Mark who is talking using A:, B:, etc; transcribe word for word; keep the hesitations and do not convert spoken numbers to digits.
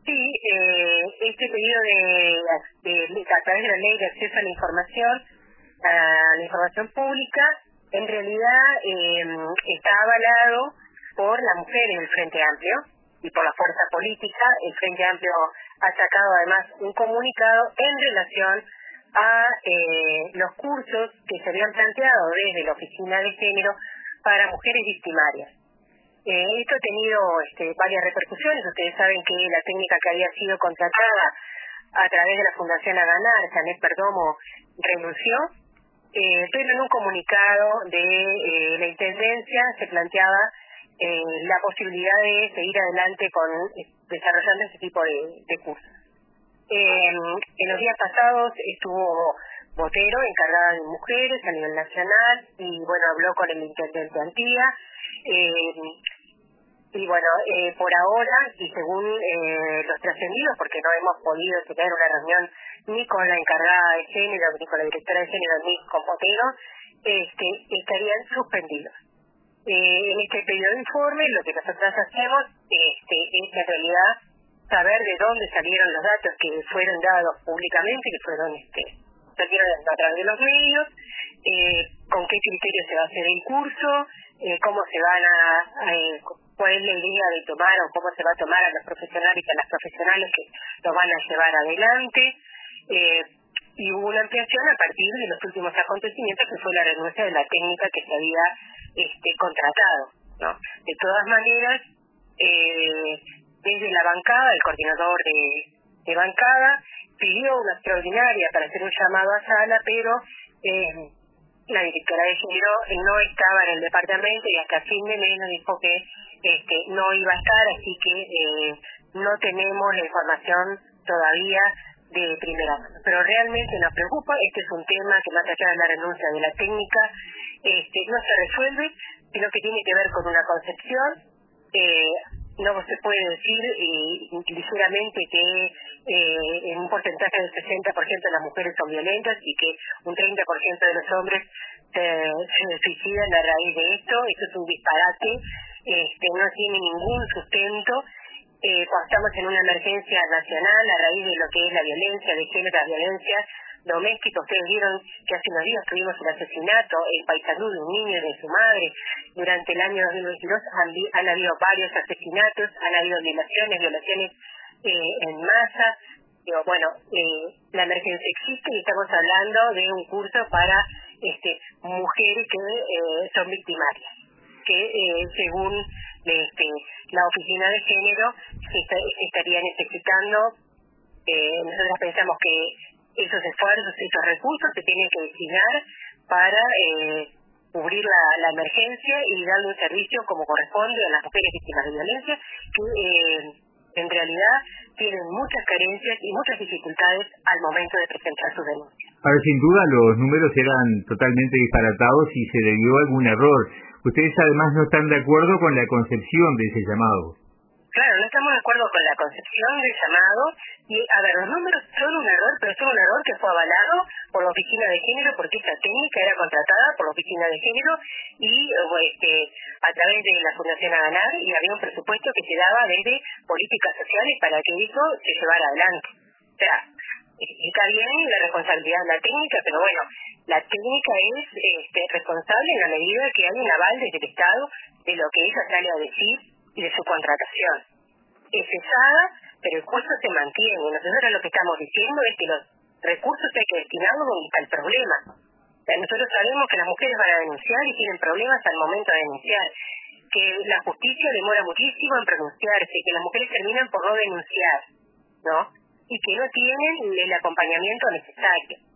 A: Sí, eh, este pedido de, de, de, a través de la ley de acceso a la información, a la información pública, en realidad eh, está avalado por las mujeres del Frente Amplio y por la fuerza política. El Frente Amplio ha sacado además un comunicado en relación a eh, los cursos que se habían planteado desde la Oficina de Género para mujeres victimarias. Eh, esto ha tenido este, varias repercusiones. Ustedes saben que la técnica que había sido contratada a través de la Fundación Aganar, Janet Perdomo, renunció, eh, pero en un comunicado de eh, la Intendencia se planteaba eh, la posibilidad de seguir adelante con eh, desarrollando este tipo de, de cursos. Eh, en los días pasados estuvo Botero, encargada de mujeres a nivel nacional, y bueno, habló con el intendente Antía. Eh, y bueno, eh, por ahora, y según eh, los trascendidos, porque no hemos podido tener una reunión ni con la encargada de género, ni con la directora de género, ni con Botero, este, estarían suspendidos. Eh, en este pedido de informe, lo que nosotros hacemos este, es en realidad saber de dónde salieron los datos que fueron dados públicamente, que fueron este, salieron a través de los medios, eh, con qué criterio se va a hacer el curso, eh, cómo se van a, a eh, cuál es la idea de tomar o cómo se va a tomar a los profesionales y a las profesionales que lo van a llevar adelante. Eh, y hubo una ampliación a partir de los últimos acontecimientos, que fue la renuncia de la técnica que se había este, contratado, ¿no? De todas maneras, eh, desde la bancada, el coordinador de, de bancada pidió una extraordinaria para hacer un llamado a sala, pero eh, la directora de género no estaba en el departamento y hasta fin de mes nos dijo que este, no iba a estar, así que eh, no tenemos la información todavía de primera mano. Pero realmente nos preocupa. Este es un tema que, más allá de la renuncia de la técnica, este, no se resuelve, sino que tiene que ver con una concepción. Eh, no se puede decir eh, ligeramente que eh, en un porcentaje del sesenta por ciento de las mujeres son violentas y que un treinta por ciento de los hombres se, se suicidan a raíz de esto. Esto es un disparate, este, no tiene ningún sustento. Eh, cuando estamos en una emergencia nacional a raíz de lo que es la violencia de género, la violencia doméstica. Ustedes vieron que hace unos días tuvimos el asesinato en Paysandú de un niño y de su madre. Durante el año dos mil veintidós han, han habido varios asesinatos, han habido violaciones, violaciones eh, en masa. Digo, bueno, eh, la emergencia existe y estamos hablando de un curso para este, mujeres que eh, son victimarias, que eh, según este, la oficina de género se, está, se estaría necesitando. Eh, nosotros pensamos que esos esfuerzos, esos recursos se tienen que destinar para eh, cubrir la, la emergencia y darle un servicio como corresponde a las mujeres víctimas de violencia, que eh, en realidad tienen muchas carencias y muchas dificultades al momento de presentar sus denuncias.
B: Ahora, sin duda, los números eran totalmente disparatados y se debió a algún error. Ustedes además no están de acuerdo con la concepción de ese llamado.
A: Claro, no estamos de acuerdo con la concepción del llamado. Y, a ver, los números son un error, pero son un error que fue avalado por la Oficina de Género, porque esta técnica era contratada por la Oficina de Género y este, a través de la Fundación Aganar, y había un presupuesto que se daba desde políticas sociales para que eso se llevara adelante. O sea, está bien la responsabilidad de la técnica, pero bueno, la técnica es este, responsable en la medida que hay un aval desde el Estado de lo que ella sale a decir y de su contratación. Es cesada, pero el curso se mantiene. Nosotros lo que estamos diciendo es que los recursos hay que destinarlos donde está el problema. O sea, nosotros sabemos que las mujeres van a denunciar y tienen problemas al momento de denunciar, que la justicia demora muchísimo en pronunciarse, que las mujeres terminan por no denunciar, ¿no? Y que no tienen el acompañamiento necesario.